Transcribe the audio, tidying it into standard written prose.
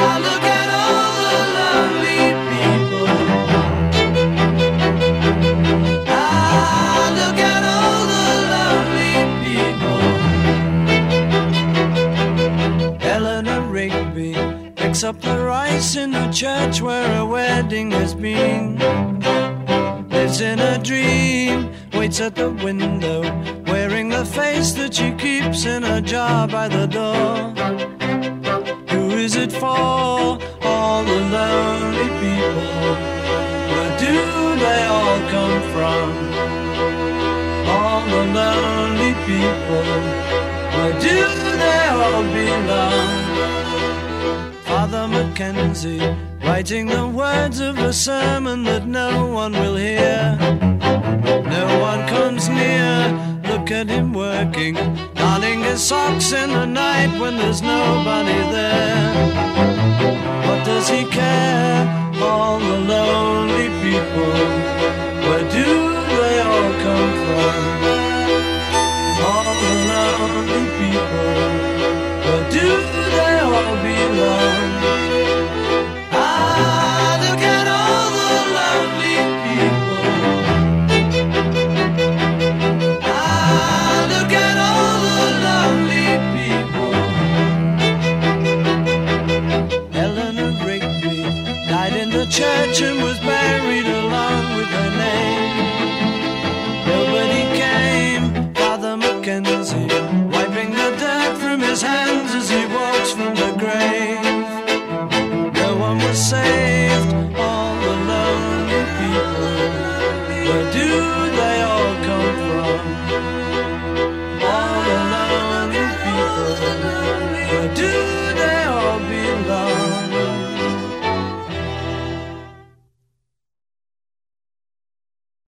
look at all the lonely people. Look at all the lonely people. Eleanor Rigby picks up the rice in the church where a wedding has been. Lives in a dream, waits at the window, wearing the face that she keeps in a jar by the door. Who is it for? All the lonely people. Where do they all come from? All the lonely people. Where do they all belong? Father Mackenzie, writing the words of a sermon that no one will hear. No one comes near. Look at him working, darning his socks in the night when there's nobody there. What does he care? All the lonely people. Where do they all come from? All the lonely people. Where do they all belong? Look at all the lonely people. Look at all the lonely people. Eleanor Rigby died in the church and was buried along with her name. Nobody came. Father Mackenzie wiping the dirt from his hands as he walks from the grave.